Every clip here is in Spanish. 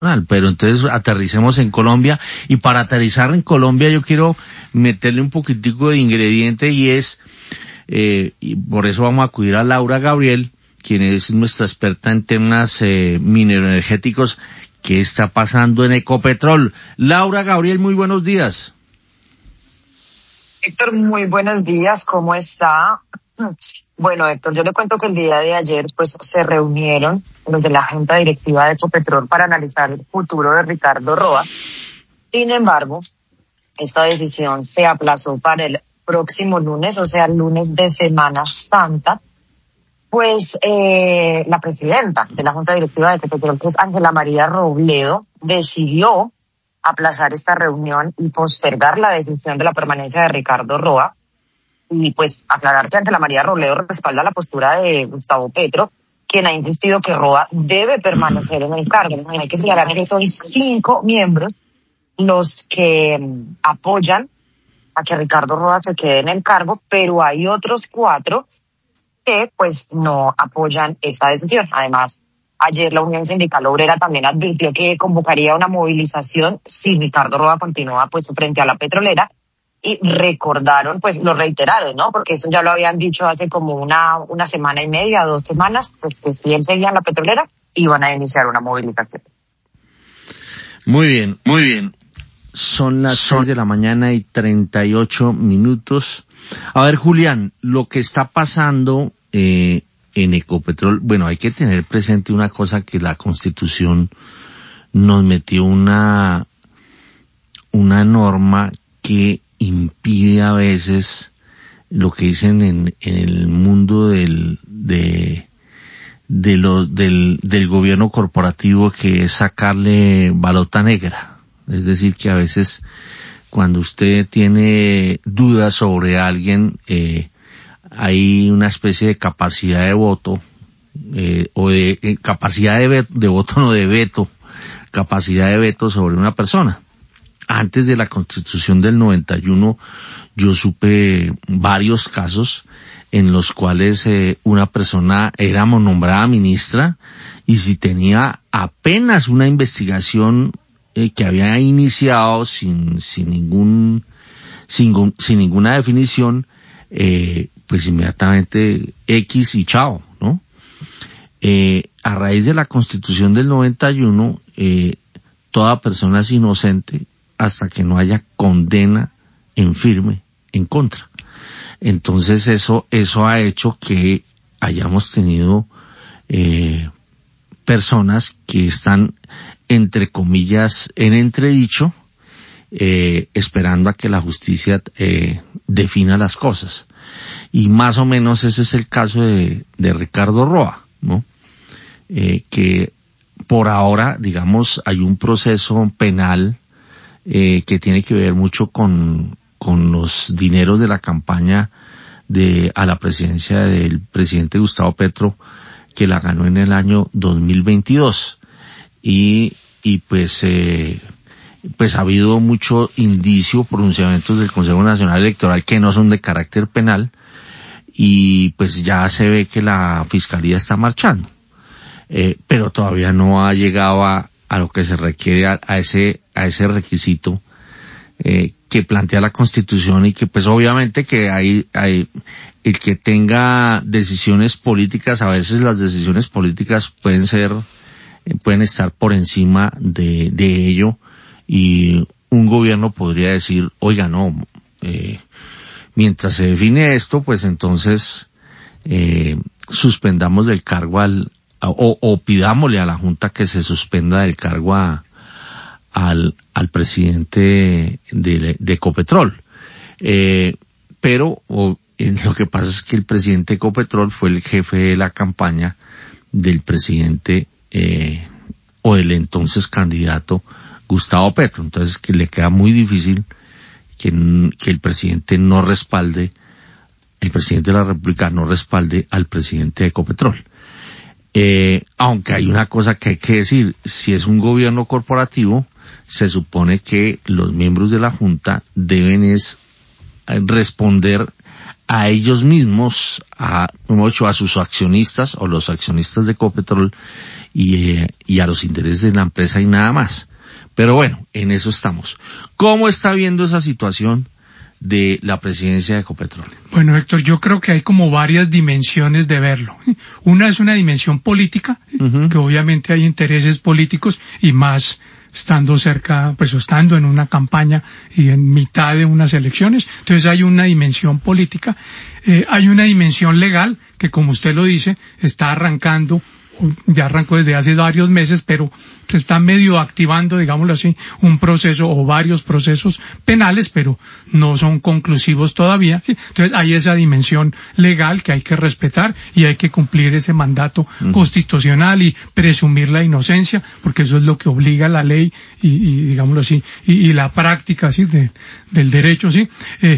Pero entonces aterricemos en Colombia, y para aterrizar en Colombia yo quiero meterle un poquitico de ingrediente, y es, y por eso vamos a acudir a Laura Gabriel, quien es nuestra experta en temas mineroenergéticos. ¿Qué está pasando en Ecopetrol? Laura Gabriel, muy buenos días. Héctor, muy buenos días, ¿cómo está? Bueno, Héctor, yo le cuento que el día de ayer pues se reunieron los de la Junta Directiva de Ecopetrol para analizar el futuro de Ricardo Roa. Sin embargo, esta decisión se aplazó para el próximo lunes, o sea, el lunes de Semana Santa. Pues la presidenta de la Junta Directiva de Ecopetrol, que es Ángela María Robledo, decidió aplazar esta reunión y postergar la decisión de la permanencia de Ricardo Roa. Y pues aclarar que Ángela María Robledo respalda la postura de Gustavo Petro, quien ha insistido que Roa debe permanecer en el cargo. Hay que señalar que son 5 miembros los que apoyan a que Ricardo Roa se quede en el cargo, pero hay otros 4 que pues no apoyan esta decisión. Además, ayer la Unión Sindical Obrera también advirtió que convocaría una movilización si Ricardo Roa continúa pues frente a la petrolera, y recordaron, pues lo reiteraron, ¿no? Porque eso ya lo habían dicho hace como una semana y media, 2 semanas, pues que si él seguía en la petrolera, iban a iniciar una movilización. Muy bien, muy bien. Son las 6 de la mañana y 38 minutos. A ver, Julián, lo que está pasando en Ecopetrol, bueno, hay que tener presente una cosa, que la Constitución nos metió una norma que impide a veces lo que dicen en el mundo del gobierno corporativo, que es sacarle balota negra. Es decir, que a veces cuando usted tiene dudas sobre alguien, hay una especie de capacidad de voto, o de capacidad de voto, no de veto, capacidad de veto sobre una persona. Antes de la Constitución del 91, yo supe varios casos en los cuales una persona era nombrada ministra, y si tenía apenas una investigación que había iniciado sin ninguna definición, pues inmediatamente X y chao, ¿no? A raíz de la Constitución del 91, toda persona es inocente hasta que no haya condena en firme en contra. Entonces eso ha hecho que hayamos tenido personas que están, entre comillas, en entredicho, esperando a que la justicia defina las cosas. Y más o menos ese es el caso de Ricardo Roa, ¿no? Que por ahora, digamos, hay un proceso penal que tiene que ver mucho con los dineros de la campaña a la presidencia del presidente Gustavo Petro, que la ganó en el año 2022. Y pues ha habido mucho indicio, pronunciamientos del Consejo Nacional Electoral que no son de carácter penal, y pues ya se ve que la Fiscalía está marchando. Pero todavía no ha llegado a lo que se requiere, a ese requisito que plantea la Constitución, y que pues obviamente que hay el que tenga decisiones políticas, a veces las decisiones políticas pueden estar por encima de ello, y un gobierno podría decir, oiga, no, mientras se define esto, pues entonces suspendamos del cargo o pidámosle a la Junta que se suspenda del cargo al presidente de Ecopetrol. Pero lo que pasa es que el presidente de Ecopetrol fue el jefe de la campaña del presidente o del entonces candidato Gustavo Petro. Entonces que le queda muy difícil que el presidente no respalde, el presidente de la República no respalde al presidente de Ecopetrol. Aunque hay una cosa que hay que decir: si es un gobierno corporativo, se supone que los miembros de la Junta deben responder a ellos mismos, a sus accionistas o los accionistas de Ecopetrol y a los intereses de la empresa y nada más. Pero bueno, en eso estamos. ¿Cómo está viendo esa situación de la presidencia de Ecopetrol? Bueno, Héctor, yo creo que hay como varias dimensiones de verlo. Una es una dimensión política, que obviamente hay intereses políticos y más estando cerca, pues estando en una campaña y en mitad de unas elecciones. Entonces hay una dimensión política. Hay una dimensión legal que, como usted lo dice, está arrancando, ya arrancó desde hace varios meses, pero se está medio activando, digámoslo así, un proceso o varios procesos penales, pero no son conclusivos todavía, ¿sí? Entonces hay esa dimensión legal que hay que respetar y hay que cumplir ese mandato constitucional y presumir la inocencia, porque eso es lo que obliga la ley y digámoslo así, y la práctica, ¿sí? Del derecho, ¿sí?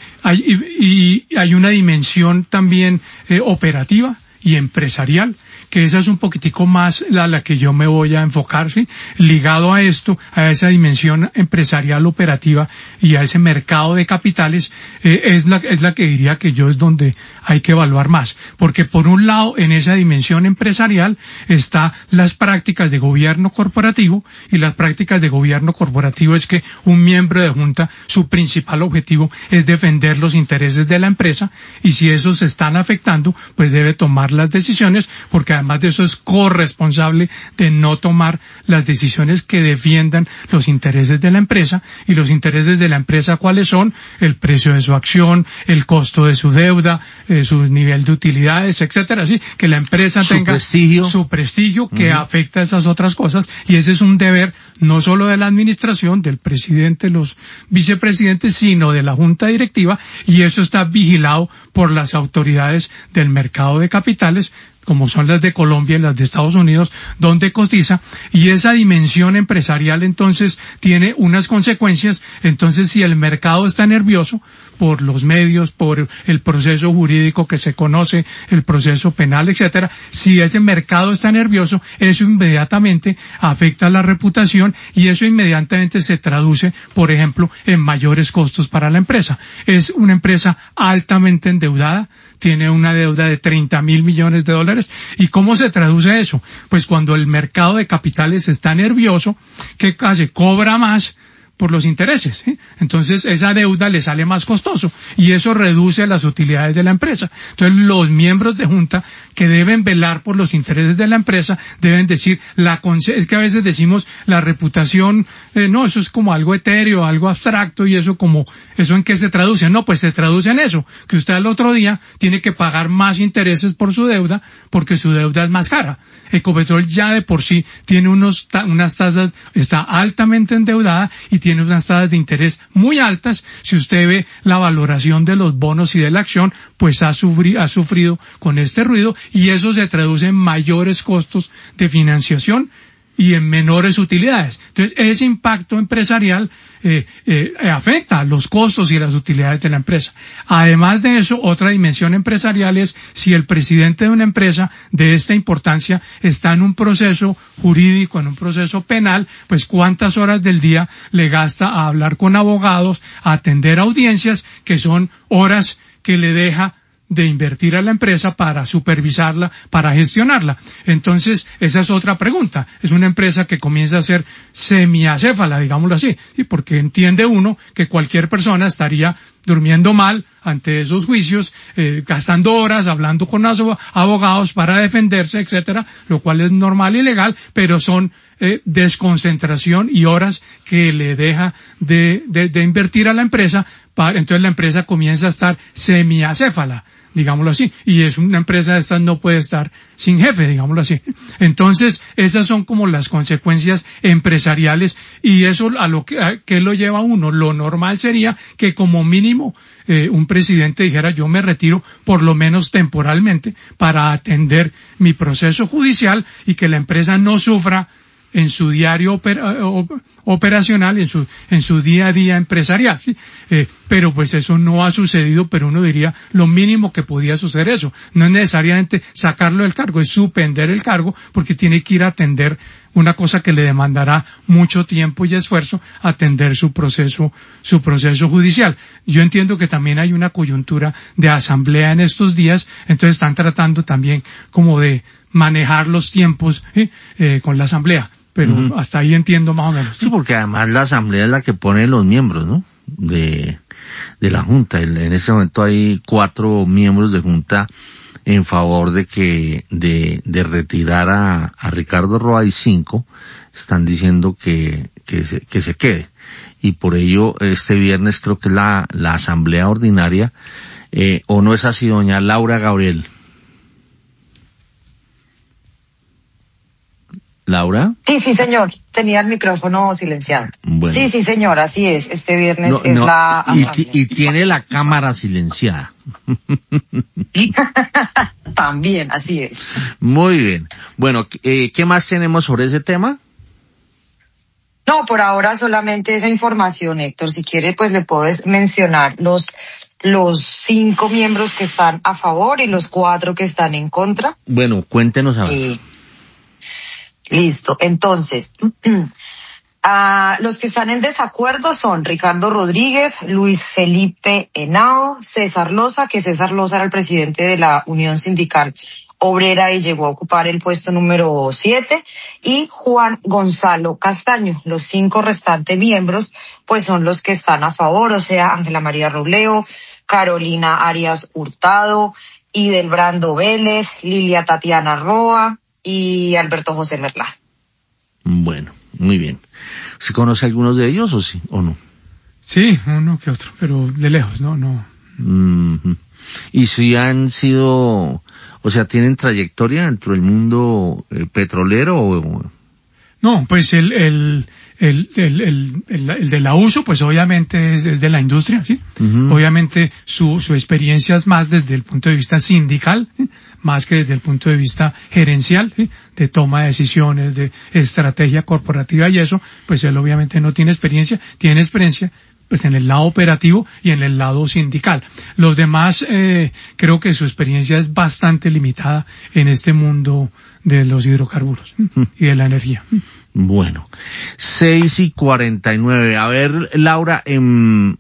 Hay una dimensión también operativa y empresarial, que esa es un poquitico más la que yo me voy a enfocar, ¿sí? Ligado a esto, a esa dimensión empresarial operativa y a ese mercado de capitales, es la que diría que yo es donde hay que evaluar más. Porque por un lado, en esa dimensión empresarial, está las prácticas de gobierno corporativo, y las prácticas de gobierno corporativo es que un miembro de junta, su principal objetivo es defender los intereses de la empresa, y si esos se están afectando, pues debe tomar las decisiones, porque además de eso es corresponsable de no tomar las decisiones que defiendan los intereses de la empresa. Y los intereses de la empresa, ¿cuáles son? El precio de su acción, el costo de su deuda, su nivel de utilidades, etcétera, así que la empresa tenga su prestigio que afecta a esas otras cosas, y ese es un deber no solo de la administración, del presidente, los vicepresidentes, sino de la junta directiva, y eso está vigilado por las autoridades del mercado de capitales, como son las de Colombia y las de Estados Unidos, donde cotiza, y esa dimensión empresarial entonces tiene unas consecuencias. Entonces, si el mercado está nervioso por los medios, por el proceso jurídico que se conoce, el proceso penal, etcétera, si ese mercado está nervioso, eso inmediatamente afecta la reputación, y eso inmediatamente se traduce, por ejemplo, en mayores costos para la empresa. Es una empresa altamente endeudada, tiene una deuda de 30.000 millones de dólares. ¿Y cómo se traduce eso? Pues cuando el mercado de capitales está nervioso, ¿qué hace? Cobra más por los intereses, ¿sí? Entonces esa deuda le sale más costoso, y eso reduce las utilidades de la empresa. Entonces los miembros de junta que deben velar por los intereses de la empresa deben decir, es que a veces decimos la reputación, no, eso es como algo etéreo, algo abstracto, y eso ¿en qué se traduce? No, pues se traduce en eso, que usted al otro día tiene que pagar más intereses por su deuda, porque su deuda es más cara. Ecopetrol ya de por sí tiene unas tasas, está altamente endeudada y tiene unas tasas de interés muy altas. Si usted ve la valoración de los bonos y de la acción, pues ha sufrido con este ruido, y eso se traduce en mayores costos de financiación y en menores utilidades. Entonces, ese impacto empresarial afecta los costos y las utilidades de la empresa. Además de eso, otra dimensión empresarial es si el presidente de una empresa de esta importancia está en un proceso jurídico, en un proceso penal, pues cuántas horas del día le gasta a hablar con abogados, a atender audiencias, que son horas que le deja de invertir a la empresa para supervisarla, para gestionarla. Entonces, esa es otra pregunta. Es una empresa que comienza a ser semiacéfala, digámoslo así, ¿sí? Porque entiende uno que cualquier persona estaría durmiendo mal ante esos juicios, gastando horas hablando con los abogados para defenderse, etcétera, lo cual es normal y legal, pero son desconcentración y horas que le deja de invertir a la empresa. Entonces la empresa comienza a estar semiacéfala, digámoslo así, y es una empresa de estas no puede estar sin jefe, digámoslo así. Entonces, esas son como las consecuencias empresariales, y eso ¿qué lo lleva a uno? Lo normal sería que como mínimo un presidente dijera, yo me retiro por lo menos temporalmente para atender mi proceso judicial, y que la empresa no sufra en su diario operacional, en su día a día empresarial, ¿sí? Pero pues eso no ha sucedido, pero uno diría lo mínimo que podía suceder eso. No es necesariamente sacarlo del cargo, es suspender el cargo, porque tiene que ir a atender una cosa que le demandará mucho tiempo y esfuerzo atender su proceso judicial. Yo entiendo que también hay una coyuntura de asamblea en estos días, entonces están tratando también como de manejar los tiempos con la asamblea, pero hasta ahí entiendo más o menos. Sí, porque además la asamblea es la que pone los miembros, ¿no? De la junta. En este momento hay 4 miembros de junta en favor de retirar a Ricardo Roa, y 5 están diciendo que se quede. Y por ello, este viernes creo que es la asamblea ordinaria, o no es así, doña Laura Gabriel. ¿Laura? Sí, señor. Tenía el micrófono silenciado. Bueno. Sí, señor, así es. Este viernes la y tiene la cámara silenciada. También, así es. Muy bien. Bueno, ¿qué más tenemos sobre ese tema? No, por ahora solamente esa información, Héctor. Si quiere, pues le puedes mencionar los 5 miembros que están a favor y los 4 que están en contra. Bueno, cuéntenos a ver. Listo. Entonces, los que están en desacuerdo son Ricardo Rodríguez, Luis Felipe Henao, César Loza, que César Loza era el presidente de la Unión Sindical Obrera y llegó a ocupar el puesto número 7, y Juan Gonzalo Castaño. Los 5 restantes miembros, pues son los que están a favor, o sea, Ángela María Robledo, Carolina Arias Hurtado, Idelbrando Vélez, Lilia Tatiana Roa y Alberto José Merlá. Bueno, muy bien. ¿Se conoce algunos de ellos o sí o no? Sí, uno que otro, pero de lejos, no. ¿Y si han sido, o sea, tienen trayectoria dentro del mundo petrolero o...? No, pues el de la USO, pues obviamente es de la industria, ¿sí? Obviamente su experiencia es más desde el punto de vista sindical, ¿sí? Más que desde el punto de vista gerencial, ¿sí? De toma de decisiones, de estrategia corporativa y eso, pues él obviamente no tiene experiencia, tiene experiencia pues en el lado operativo y en el lado sindical. Los demás, creo que su experiencia es bastante limitada en este mundo de los hidrocarburos y de la energía. Bueno, 6:49. A ver, Laura, en